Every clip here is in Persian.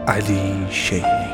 علی شیخی.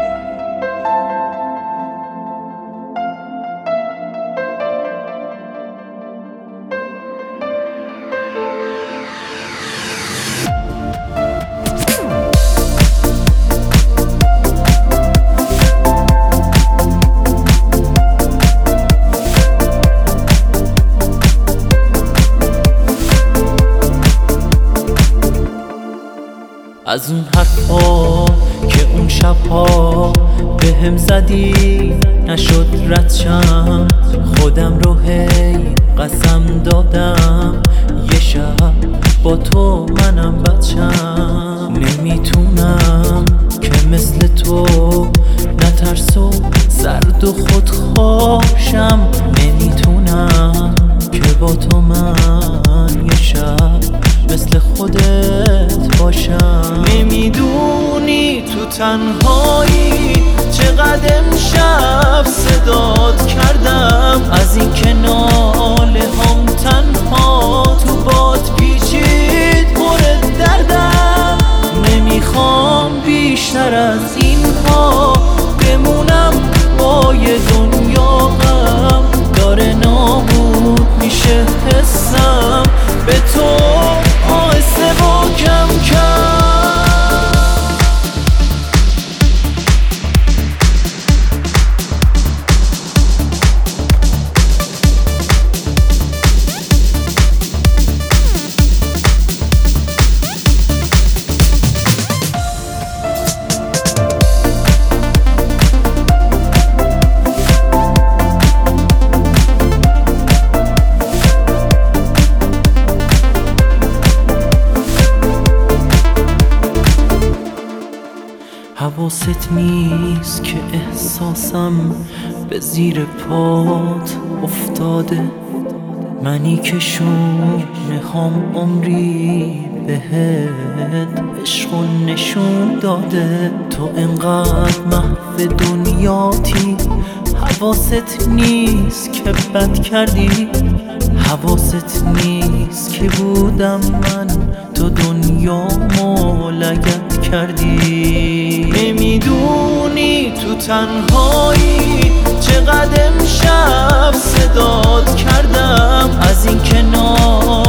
از اون حرفا که اون شبها بهم زدی نشد ردشم، خودم رو هی قسم دادم یه شب با تو منم بچم. نمیتونم که مثل تو نترس و سرد و خودخواشم، نمیتونم که با تو من یه شب مثل خودت باشم. نمیدونی تو تنهایی چقدر امشب صدات کردم، از این که ناله هم تنها تو باد پیچید پر دردم. نمیخوام بیشتر از اینها بمونم با یه دنیا غم، داره نابود میشه حسم به تو آهسته و کم کم. حواست نیست که احساسم به زیر پات افتاده، منی که شونه هم عمری بهت عشق و نشون داده. تو انقدر محو دنیاتی حواست نیست که بد کردی، حواست نیست که بودم من تو دنیامو لگد کردی. نمیدونی تو تنهایی چقدر امشب صدات کردم، از این که